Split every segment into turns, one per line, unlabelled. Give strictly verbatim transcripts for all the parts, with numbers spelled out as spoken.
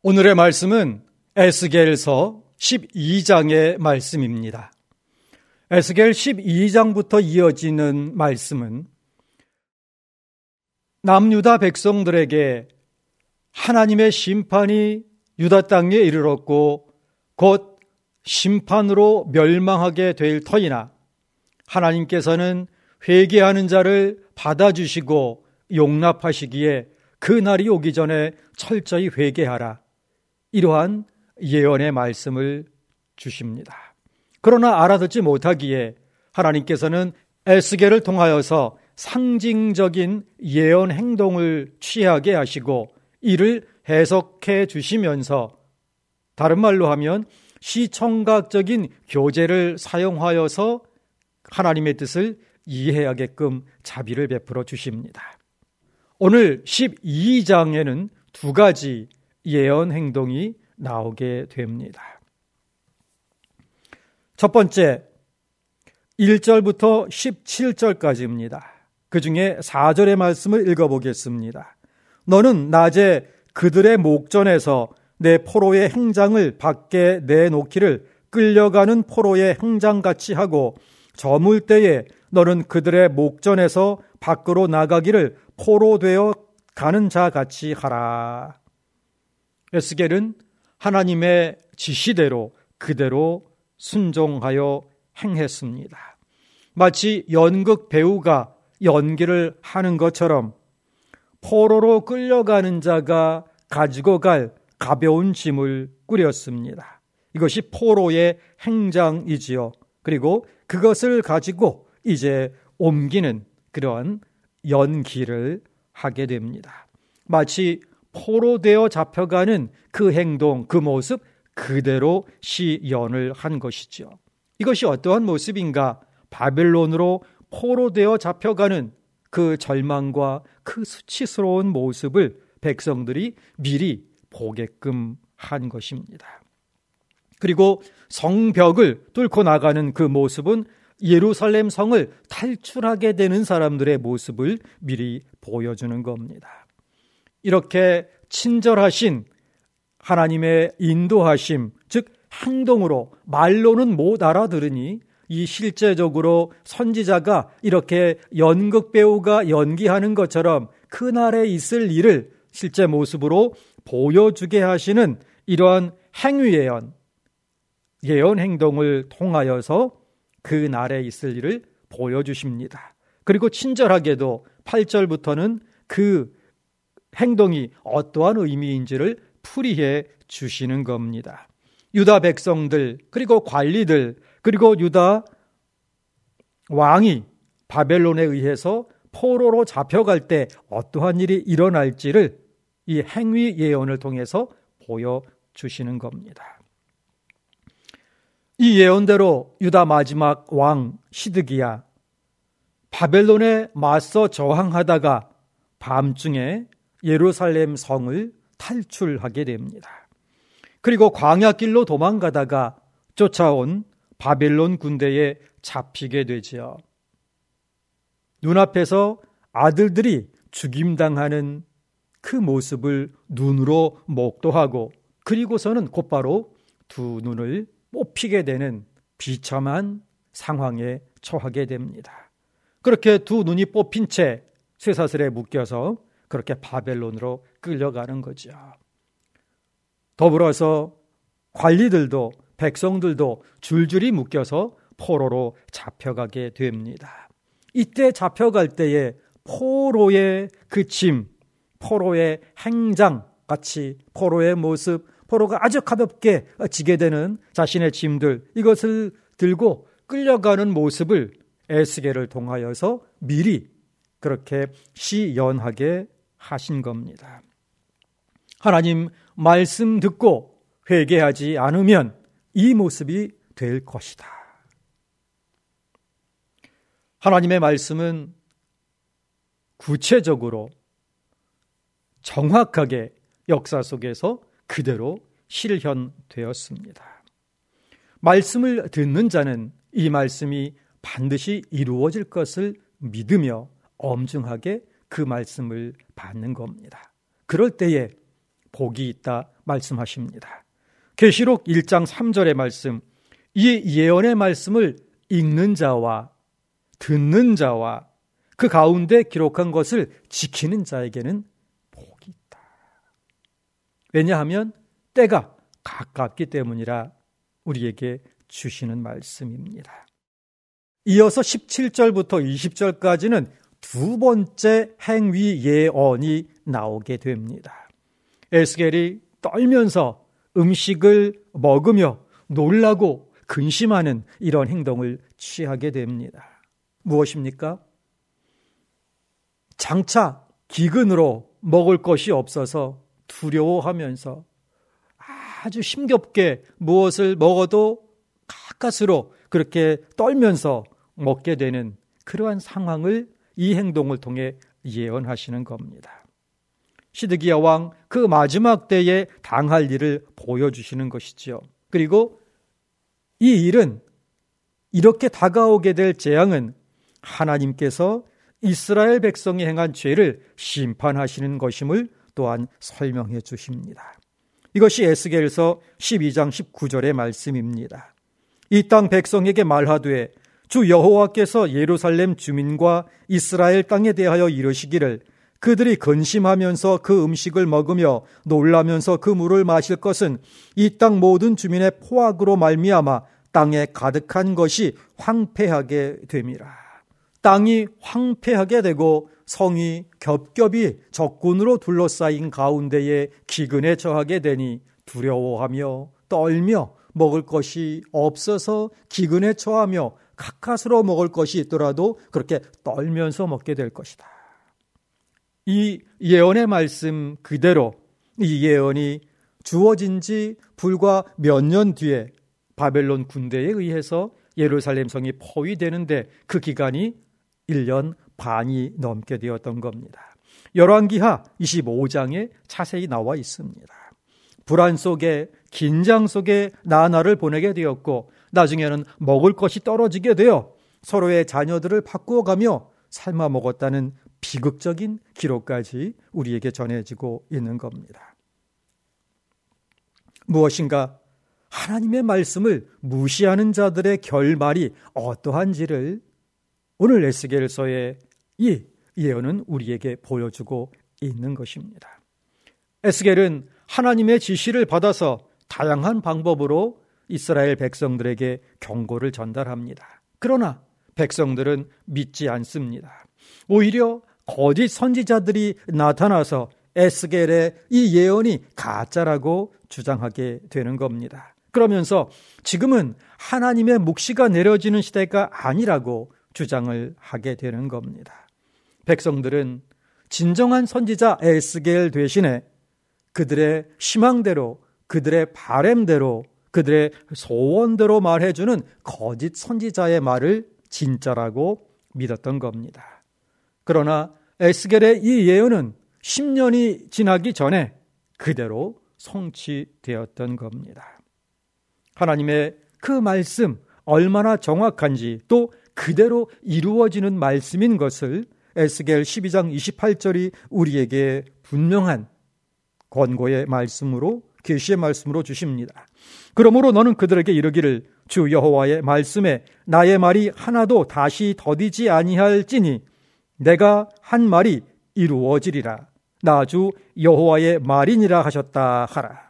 오늘의 말씀은 에스겔서 십이 장의 말씀입니다. 에스겔 십이 장부터 이어지는 말씀은 남유다 백성들에게 하나님의 심판이 유다 땅에 이르렀고 곧 심판으로 멸망하게 될 터이나 하나님께서는 회개하는 자를 받아주시고 용납하시기에 그 날이 오기 전에 철저히 회개하라. 이러한 예언의 말씀을 주십니다. 그러나 알아듣지 못하기에 하나님께서는 에스겔을 통하여서 상징적인 예언 행동을 취하게 하시고 이를 해석해 주시면서 다른 말로 하면 시청각적인 교재를 사용하여서 하나님의 뜻을 이해하게끔 자비를 베풀어 주십니다. 오늘 십이 장에는 두 가지 예언 행동이 나오게 됩니다. 첫 번째, 일 절부터 십칠 절까지입니다. 그 중에 사 절의 말씀을 읽어보겠습니다. 너는 낮에 그들의 목전에서 내 포로의 행장을 밖에 내놓기를 끌려가는 포로의 행장같이 하고 저물 때에 너는 그들의 목전에서 밖으로 나가기를 포로되어 가는 자같이 하라. 에스겔은 하나님의 지시대로 그대로 순종하여 행했습니다. 마치 연극 배우가 연기를 하는 것처럼 포로로 끌려가는 자가 가지고 갈 가벼운 짐을 꾸렸습니다. 이것이 포로의 행장이지요. 그리고 그것을 가지고 이제 옮기는 그런 연기를 하게 됩니다. 마치 포로되어 잡혀가는 그 행동, 그 모습 그대로 시연을 한 것이죠. 이것이 어떠한 모습인가? 바벨론으로 포로되어 잡혀가는 그 절망과 그 수치스러운 모습을 백성들이 미리 보게끔 한 것입니다. 그리고 성벽을 뚫고 나가는 그 모습은 예루살렘 성을 탈출하게 되는 사람들의 모습을 미리 보여주는 겁니다. 이렇게 친절하신 하나님의 인도하심, 즉 행동으로 말로는 못 알아들으니 이 실제적으로 선지자가 이렇게 연극 배우가 연기하는 것처럼 그날에 있을 일을 실제 모습으로 보여주게 하시는 이러한 행위예언, 예언 행동을 통하여서 그 날에 있을 일을 보여주십니다. 그리고 친절하게도 팔 절부터는 그 행동이 어떠한 의미인지를 풀이해 주시는 겁니다. 유다 백성들, 그리고 관리들, 그리고 유다 왕이 바벨론에 의해서 포로로 잡혀갈 때 어떠한 일이 일어날지를 이 행위 예언을 통해서 보여주시는 겁니다. 이 예언대로 유다 마지막 왕 시드기야 바벨론에 맞서 저항하다가 밤중에 예루살렘 성을 탈출하게 됩니다. 그리고 광야길로 도망가다가 쫓아온 바벨론 군대에 잡히게 되지요. 눈앞에서 아들들이 죽임당하는 그 모습을 눈으로 목도하고 그리고서는 곧바로 두 눈을 뽑히게 되는 비참한 상황에 처하게 됩니다. 그렇게 두 눈이 뽑힌 채 쇠사슬에 묶여서 그렇게 바벨론으로 끌려가는 거죠. 더불어서 관리들도 백성들도 줄줄이 묶여서 포로로 잡혀가게 됩니다. 이때 잡혀갈 때에 포로의 그 짐, 포로의 행장 같이 포로의 모습, 포로가 아주 가볍게 지게 되는 자신의 짐들, 이것을 들고 끌려가는 모습을 에스겔을 통하여서 미리 그렇게 시연하게 하신 겁니다. 하나님 말씀 듣고 회개하지 않으면 이 모습이 될 것이다. 하나님의 말씀은 구체적으로 정확하게 역사 속에서 그대로 실현되었습니다. 말씀을 듣는 자는 이 말씀이 반드시 이루어질 것을 믿으며 엄중하게 그 말씀을 받는 겁니다. 그럴 때에 복이 있다 말씀하십니다. 계시록 일 장 삼 절의 말씀, 이 예언의 말씀을 읽는 자와 듣는 자와 그 가운데 기록한 것을 지키는 자에게는 복이 있다. 왜냐하면 때가 가깝기 때문이라 우리에게 주시는 말씀입니다. 이어서 십칠 절부터 이십 절까지는 두 번째 행위 예언이 나오게 됩니다. 에스겔이 떨면서 음식을 먹으며 놀라고 근심하는 이런 행동을 취하게 됩니다. 무엇입니까? 장차 기근으로 먹을 것이 없어서 두려워하면서 아주 힘겹게 무엇을 먹어도 가까스로 그렇게 떨면서 먹게 되는 그러한 상황을 이 행동을 통해 예언하시는 겁니다. 시드기야 왕 그 마지막 때에 당할 일을 보여주시는 것이죠. 그리고 이 일은, 이렇게 다가오게 될 재앙은 하나님께서 이스라엘 백성이 행한 죄를 심판하시는 것임을 또한 설명해 주십니다. 이것이 에스겔서 십이 장 십구 절의 말씀입니다. 이 땅 백성에게 말하되 주 여호와께서 예루살렘 주민과 이스라엘 땅에 대하여 이르시기를 그들이 근심하면서 그 음식을 먹으며 놀라면서 그 물을 마실 것은 이 땅 모든 주민의 포악으로 말미암아 땅에 가득한 것이 황폐하게 됨이라. 땅이 황폐하게 되고 성이 겹겹이 적군으로 둘러싸인 가운데에 기근에 처하게 되니 두려워하며 떨며 먹을 것이 없어서 기근에 처하며 가까스로 먹을 것이 있더라도 그렇게 떨면서 먹게 될 것이다. 이 예언의 말씀 그대로 이 예언이 주어진 지 불과 몇 년 뒤에 바벨론 군대에 의해서 예루살렘 성이 포위되는데 그 기간이 일 년 반이 넘게 되었던 겁니다. 열왕기하 이십오 장에 자세히 나와 있습니다. 불안 속에, 긴장 속에 나날을 보내게 되었고 나중에는 먹을 것이 떨어지게 되어 서로의 자녀들을 바꾸어가며 삶아 먹었다는 비극적인 기록까지 우리에게 전해지고 있는 겁니다. 무엇인가 하나님의 말씀을 무시하는 자들의 결말이 어떠한지를 오늘 에스겔서의 이 예언은 우리에게 보여주고 있는 것입니다. 에스겔은 하나님의 지시를 받아서 다양한 방법으로 이스라엘 백성들에게 경고를 전달합니다. 그러나 백성들은 믿지 않습니다. 오히려 거짓 선지자들이 나타나서 에스겔의 이 예언이 가짜라고 주장하게 되는 겁니다. 그러면서 지금은 하나님의 묵시가 내려지는 시대가 아니라고 주장을 하게 되는 겁니다. 백성들은 진정한 선지자 에스겔 대신에 그들의 희망대로, 그들의 바램대로, 그들의 소원대로 말해주는 거짓 선지자의 말을 진짜라고 믿었던 겁니다. 그러나 에스겔의 이 예언은 십 년이 지나기 전에 그대로 성취되었던 겁니다. 하나님의 그 말씀 얼마나 정확한지 또 그대로 이루어지는 말씀인 것을 에스겔 십이 장 이십팔 절이 우리에게 분명한 권고의 말씀으로, 계시의 말씀으로 주십니다. 그러므로 너는 그들에게 이르기를 주 여호와의 말씀에 나의 말이 하나도 다시 더디지 아니할지니 내가 한 말이 이루어지리라. 나 주 여호와의 말이니라 하셨다 하라.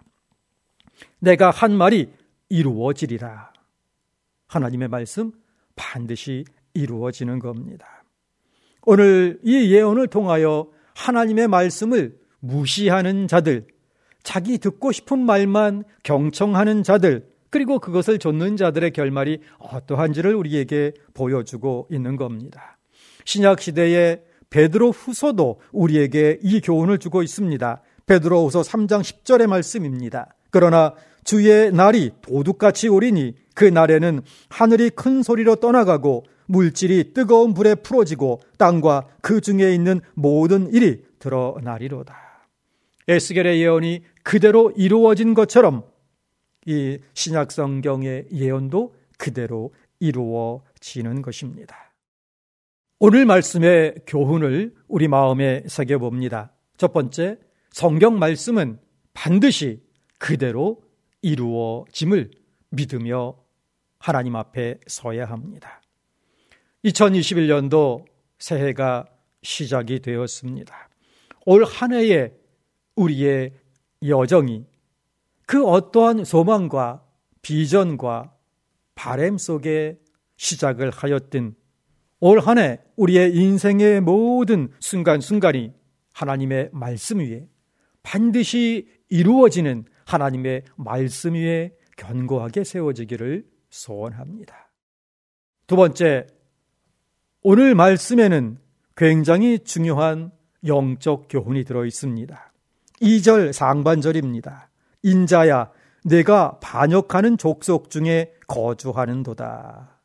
내가 한 말이 이루어지리라. 하나님의 말씀 반드시 이루어지는 겁니다. 오늘 이 예언을 통하여 하나님의 말씀을 무시하는 자들, 자기 듣고 싶은 말만 경청하는 자들, 그리고 그것을 좇는 자들의 결말이 어떠한지를 우리에게 보여주고 있는 겁니다. 신약시대의 베드로 후서도 우리에게 이 교훈을 주고 있습니다. 베드로 후서 삼 장 십 절의 말씀입니다. 그러나 주의 날이 도둑같이 오리니 그 날에는 하늘이 큰 소리로 떠나가고 물질이 뜨거운 불에 풀어지고 땅과 그 중에 있는 모든 일이 드러나리로다. 에스겔의 예언이 그대로 이루어진 것처럼 이 신약성경의 예언도 그대로 이루어지는 것입니다. 오늘 말씀의 교훈을 우리 마음에 새겨봅니다. 첫 번째, 성경 말씀은 반드시 그대로 이루어짐을 믿으며 하나님 앞에 서야 합니다. 이천이십일 년도 새해가 시작이 되었습니다. 올 한 해에 우리의 여정이 그 어떠한 소망과 비전과 바람 속에 시작을 하였든 올 한 해 우리의 인생의 모든 순간순간이 하나님의 말씀 위에 반드시 이루어지는 하나님의 말씀 위에 견고하게 세워지기를 소원합니다. 두 번째, 오늘 말씀에는 굉장히 중요한 영적 교훈이 들어 있습니다. 이 절 상반절입니다. 인자야 내가 반역하는 족속 중에 거주하는도다.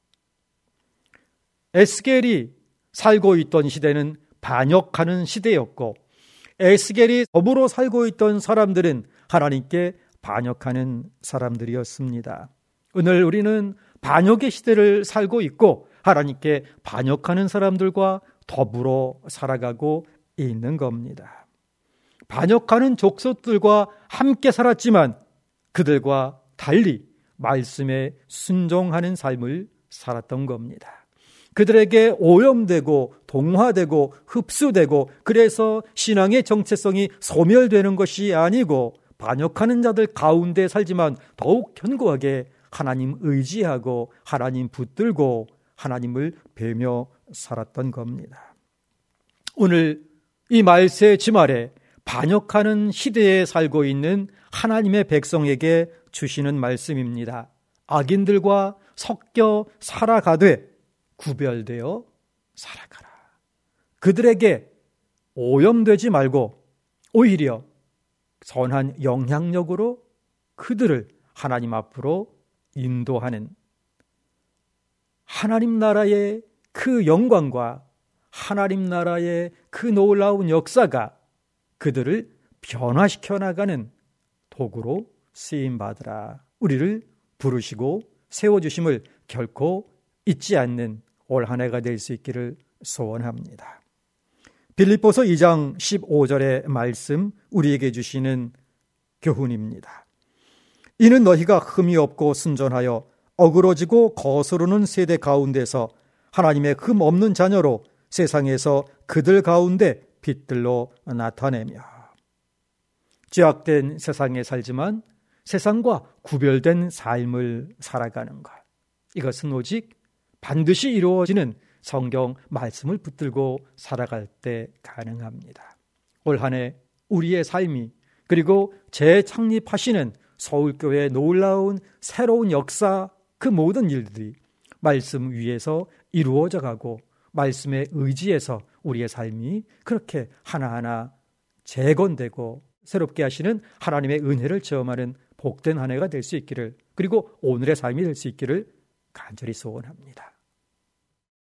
에스겔이 살고 있던 시대는 반역하는 시대였고 에스겔이 더불어 살고 있던 사람들은 하나님께 반역하는 사람들이었습니다. 오늘 우리는 반역의 시대를 살고 있고 하나님께 반역하는 사람들과 더불어 살아가고 있는 겁니다. 반역하는 족속들과 함께 살았지만 그들과 달리 말씀에 순종하는 삶을 살았던 겁니다. 그들에게 오염되고 동화되고 흡수되고 그래서 신앙의 정체성이 소멸되는 것이 아니고 반역하는 자들 가운데 살지만 더욱 견고하게 하나님 의지하고 하나님 붙들고 하나님을 뵈며 살았던 겁니다. 오늘 이 말세 지말에 반역하는 시대에 살고 있는 하나님의 백성에게 주시는 말씀입니다. 악인들과 섞여 살아가되 구별되어 살아가라. 그들에게 오염되지 말고 오히려 선한 영향력으로 그들을 하나님 앞으로 인도하는 하나님 나라의 그 영광과 하나님 나라의 그 놀라운 역사가 그들을 변화시켜 나가는 도구로 쓰임받으라. 우리를 부르시고 세워주심을 결코 잊지 않는 올 한 해가 될 수 있기를 소원합니다. 빌립보서 이 장 십오 절의 말씀 우리에게 주시는 교훈입니다. 이는 너희가 흠이 없고 순전하여 어그러지고 거스르는 세대 가운데서 하나님의 흠 없는 자녀로 세상에서 그들 가운데 빛들로 나타내며 죄악된 세상에 살지만 세상과 구별된 삶을 살아가는 것, 이것은 오직 반드시 이루어지는 성경 말씀을 붙들고 살아갈 때 가능합니다. 올 한 해 우리의 삶이 그리고 재창립하시는 서울교회의 놀라운 새로운 역사, 그 모든 일들이 말씀 위에서 이루어져 가고 말씀에 의지해서 우리의 삶이 그렇게 하나하나 재건되고 새롭게 하시는 하나님의 은혜를 체험하는 복된 한 해가 될 수 있기를, 그리고 오늘의 삶이 될 수 있기를 간절히 소원합니다.